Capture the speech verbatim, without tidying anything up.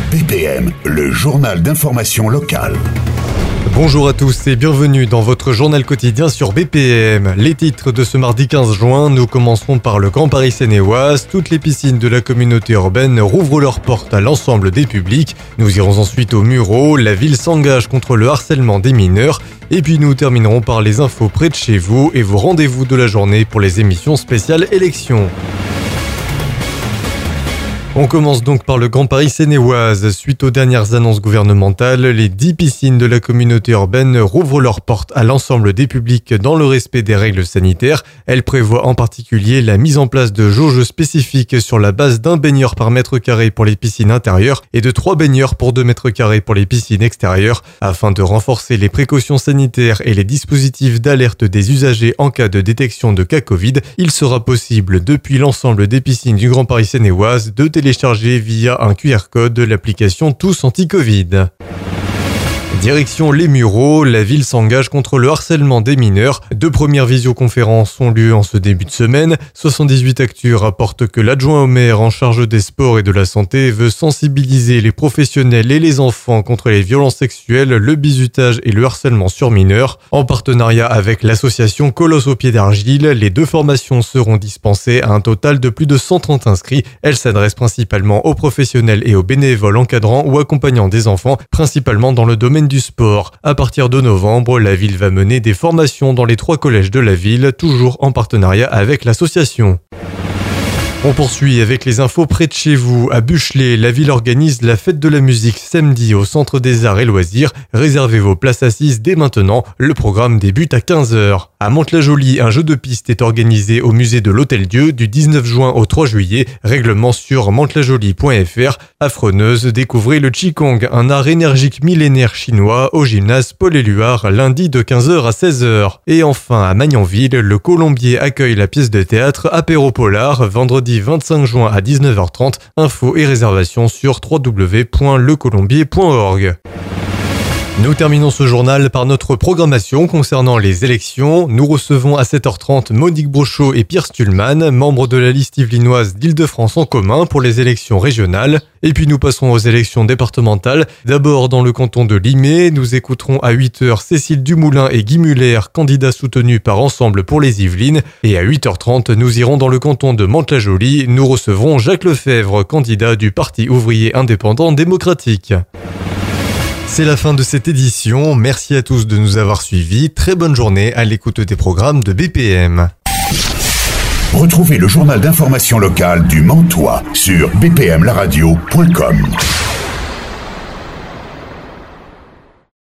B P M, le journal d'information locale. Bonjour à tous et bienvenue dans votre journal quotidien sur B P M. Les titres de ce mardi quinze juin, nous commencerons par le Grand Paris Seine-et-Oise. Toutes les piscines de la communauté urbaine rouvrent leurs portes à l'ensemble des publics. Nous irons ensuite au Mureau. La ville s'engage contre le harcèlement des mineurs. Et puis nous terminerons par les infos près de chez vous et vos rendez-vous de la journée pour les émissions spéciales élections. On commence donc par le Grand Paris Seine-et-Oise. Suite aux dernières annonces gouvernementales, les dix piscines de la communauté urbaine rouvrent leurs portes à l'ensemble des publics dans le respect des règles sanitaires. Elles prévoient en particulier la mise en place de jauges spécifiques sur la base d'un baigneur par mètre carré pour les piscines intérieures et de trois baigneurs pour deux mètres carrés pour les piscines extérieures. Afin de renforcer les précautions sanitaires et les dispositifs d'alerte des usagers en cas de détection de cas Covid, il sera possible depuis l'ensemble des piscines du Grand Paris Seine-et-Oise de télécharger via un Q R code l'application Tous Anti-Covid. Direction les Mureaux, la ville s'engage contre le harcèlement des mineurs. Deux premières visioconférences ont lieu en ce début de semaine. soixante-dix-huit Actu rapporte que l'adjoint au maire en charge des sports et de la santé veut sensibiliser les professionnels et les enfants contre les violences sexuelles, le bizutage et le harcèlement sur mineurs. En partenariat avec l'association Colosse au pied d'argile, les deux formations seront dispensées à un total de plus de cent trente inscrits. Elles s'adressent principalement aux professionnels et aux bénévoles encadrant ou accompagnant des enfants, principalement dans le domaine du sport. À partir de novembre, la ville va mener des formations dans les trois collèges de la ville, toujours en partenariat avec l'association. On poursuit avec les infos près de chez vous. À Buchelet, la ville organise la fête de la musique samedi au Centre des Arts et Loisirs. Réservez vos places assises dès maintenant. Le programme débute à quinze heures. À Mantes-la-Jolie, un jeu de piste est organisé au musée de l'Hôtel-Dieu du dix-neuf juin au trois juillet. Règlement sur mantes la jolie point f r. À Freneuse, découvrez le Qigong, un art énergique millénaire chinois au gymnase Paul-Éluard, lundi de quinze heures à seize heures. Et enfin, à Magnanville, le Colombier accueille la pièce de théâtre Apéro Polar, vendredi vingt-cinq juin à dix-neuf heures trente. Infos et réservations sur w w w point le colombier point org. Nous terminons ce journal par notre programmation concernant les élections. Nous recevons à sept heures trente Monique Brochot et Pierre Stulman, membres de la liste yvelinoise d'Île-de-France en commun pour les élections régionales. Et puis nous passerons aux élections départementales. D'abord dans le canton de Limay, nous écouterons à huit heures Cécile Dumoulin et Guy Muller, candidats soutenus par Ensemble pour les Yvelines. Et à huit heures trente, nous irons dans le canton de Mantes-la-Jolie. Nous recevrons Jacques Lefebvre, candidat du Parti ouvrier indépendant démocratique. C'est la fin de cette édition. Merci à tous de nous avoir suivis. Très bonne journée à l'écoute des programmes de B P M. Retrouvez le journal d'information locale du Mantois sur b p m la radio point com.